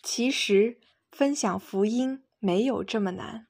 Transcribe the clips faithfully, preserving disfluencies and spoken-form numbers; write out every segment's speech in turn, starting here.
其实，分享福音没有这么难。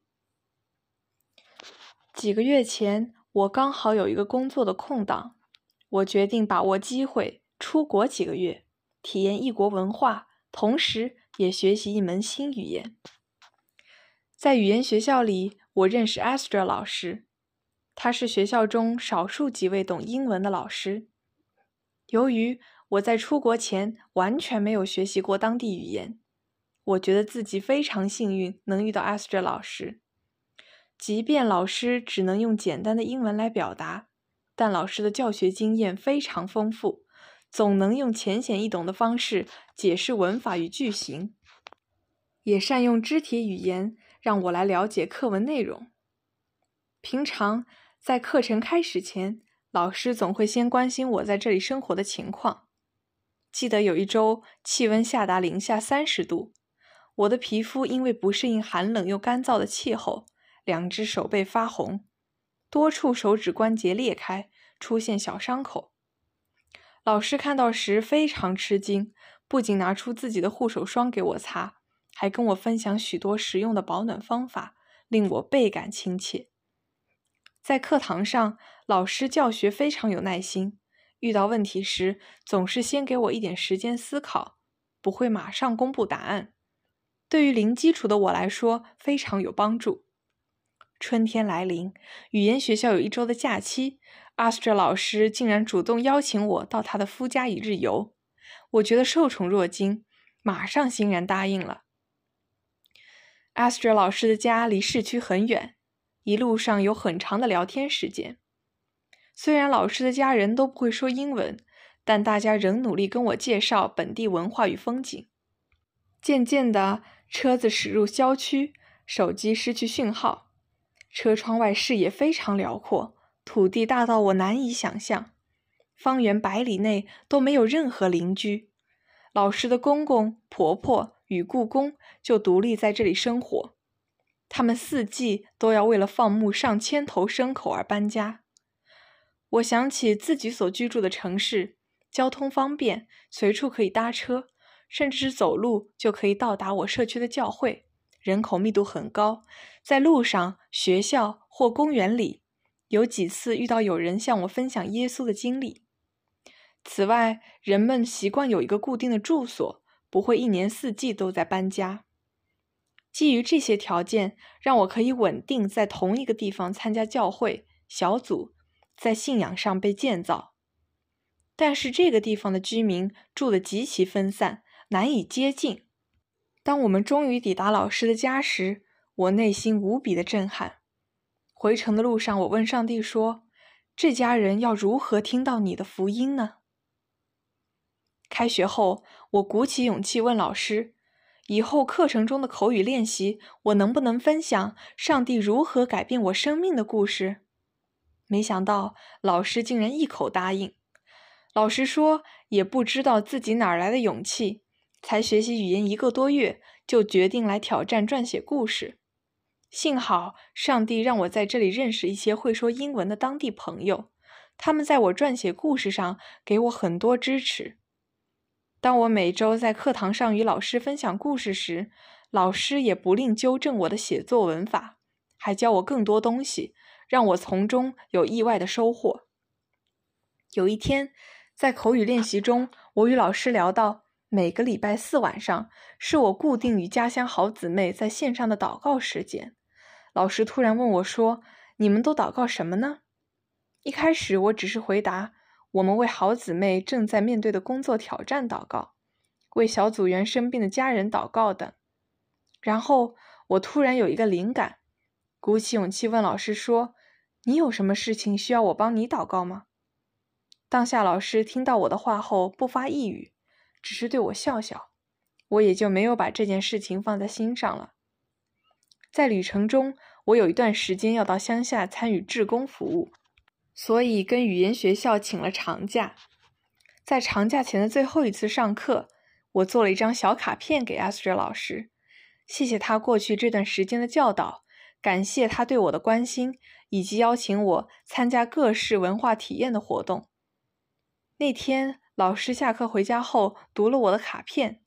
几个月前，我刚好有一个工作的空档，我决定把握机会出国几个月，体验异国文化，同时也学习一门新语言。在语言学校里，我认识 Astra 老师，他是学校中少数几位懂英文的老师。由于我在出国前完全没有学习过当地语言，我觉得自己非常幸运能遇到 Astra 老师。即便老师只能用简单的英文来表达，但老师的教学经验非常丰富，总能用浅显易懂的方式解释文法与句型，也善用肢体语言让我来了解课文内容。平常在课程开始前，老师总会先关心我在这里生活的情况。记得有一周气温下达零下三十度，我的皮肤因为不适应寒冷又干燥的气候，两只手背发红，多处手指关节裂开，出现小伤口。老师看到时非常吃惊，不仅拿出自己的护手霜给我擦，还跟我分享许多实用的保暖方法，令我倍感亲切。在课堂上，老师教学非常有耐心，遇到问题时总是先给我一点时间思考，不会马上公布答案。对于零基础的我来说非常有帮助。春天来临，语言学校有一周的假期， Astra 老师竟然主动邀请我到他的夫家一日游，我觉得受宠若惊，马上欣然答应了。Astra 老师的家离市区很远，一路上有很长的聊天时间。虽然老师的家人都不会说英文，但大家仍努力跟我介绍本地文化与风景。渐渐的，车子驶入郊区，手机失去讯号，车窗外视野非常辽阔，土地大到我难以想象，方圆百里内都没有任何邻居。老师的公公、婆婆与故宫就独立在这里生活，他们四季都要为了放牧上千头牲口而搬家。我想起自己所居住的城市，交通方便，随处可以搭车，甚至是走路就可以到达我社区的教会，人口密度很高。在路上、学校或公园里，有几次遇到有人向我分享耶稣的经历。此外，人们习惯有一个固定的住所，不会一年四季都在搬家。基于这些条件，让我可以稳定在同一个地方参加教会、小组，在信仰上被建造。但是这个地方的居民住得极其分散，难以接近。当我们终于抵达老师的家时，我内心无比的震撼。回程的路上，我问上帝说，这家人要如何听到你的福音呢？开学后，我鼓起勇气问老师，以后课程中的口语练习，我能不能分享上帝如何改变我生命的故事？没想到老师竟然一口答应。老师说，也不知道自己哪来的勇气，才学习语言一个多月，就决定来挑战撰写故事。幸好上帝让我在这里认识一些会说英文的当地朋友，他们在我撰写故事上给我很多支持。当我每周在课堂上与老师分享故事时，老师也不吝纠正我的写作文法，还教我更多东西，让我从中有意外的收获。有一天，在口语练习中，我与老师聊到，每个礼拜四晚上是我固定与家乡好姊妹在线上的祷告时间。老师突然问我说，你们都祷告什么呢？一开始我只是回答，我们为好姊妹正在面对的工作挑战祷告，为小组员生病的家人祷告等。然后我突然有一个灵感，鼓起勇气问老师说，你有什么事情需要我帮你祷告吗？当下老师听到我的话后不发一语，只是对我笑笑，我也就没有把这件事情放在心上了。在旅程中，我有一段时间要到乡下参与志工服务，所以跟语言学校请了长假。在长假前的最后一次上课，我做了一张小卡片给 Astra 老师，谢谢他过去这段时间的教导，感谢他对我的关心，以及邀请我参加各式文化体验的活动。那天，老师下课回家后读了我的卡片，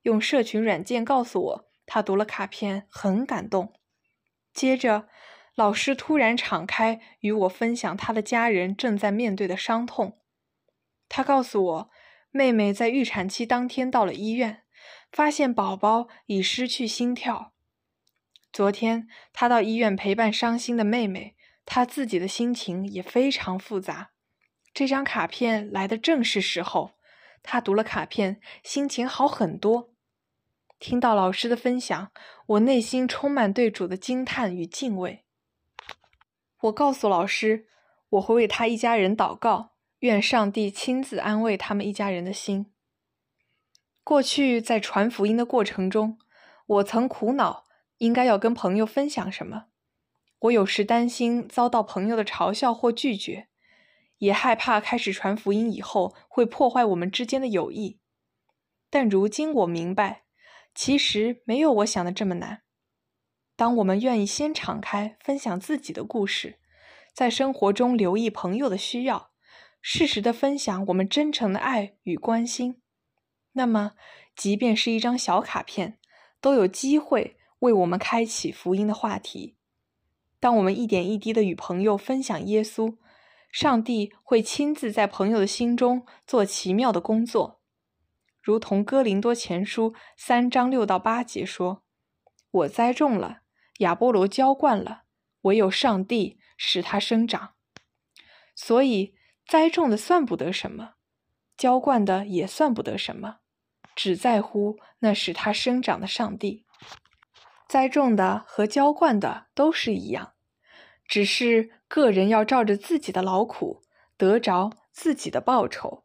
用社群软件告诉我，他读了卡片很感动。接着，老师突然敞开与我分享他的家人正在面对的伤痛。他告诉我，妹妹在预产期当天到了医院，发现宝宝已失去心跳。昨天，他到医院陪伴伤心的妹妹，他自己的心情也非常复杂。这张卡片来的正是时候，他读了卡片，心情好很多。听到老师的分享，我内心充满对主的惊叹与敬畏。我告诉老师，我会为他一家人祷告，愿上帝亲自安慰他们一家人的心。过去在传福音的过程中，我曾苦恼应该要跟朋友分享什么。我有时担心遭到朋友的嘲笑或拒绝，也害怕开始传福音以后会破坏我们之间的友谊。但如今我明白，其实没有我想的这么难。当我们愿意先敞开分享自己的故事，在生活中留意朋友的需要，适时地分享我们真诚的爱与关心，那么即便是一张小卡片，都有机会为我们开启福音的话题。当我们一点一滴地与朋友分享耶稣，上帝会亲自在朋友的心中做奇妙的工作。如同哥林多前书三章六到八节说，我栽种了，亚波罗浇灌了，唯有上帝使它生长。所以栽种的算不得什么，浇灌的也算不得什么，只在乎那使它生长的上帝。栽种的和浇灌的都是一样，只是个人要照着自己的劳苦得着自己的报酬。